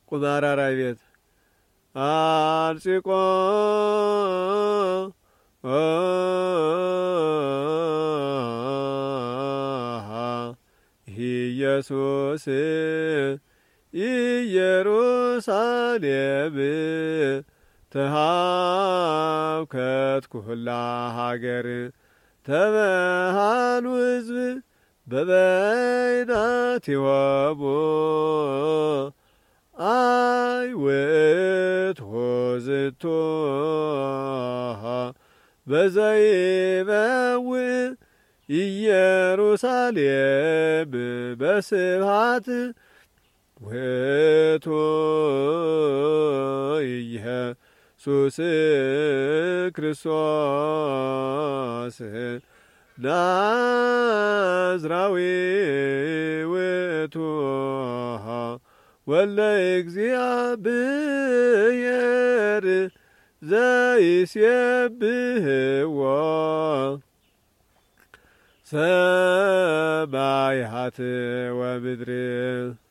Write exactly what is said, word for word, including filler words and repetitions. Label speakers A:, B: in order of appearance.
A: ቁማራራይ ቤት አንጽቆ ኢየሱስ ኢየሩሳሌም ተሃብከት ኩላ ሀገር ተበሃሉ ሕዝብ በበይናት ይወቡ አይ ውእቱ ዝቶ በዘይበውእ ኢየሩሳሌም በስብሐት ውእቱ ኢየሱስ ክርስቶስ ናዝራዊ ውእቱ ወልደ እግዚአብሔር ዘይሴብሕዎ ሰማያት ወምድር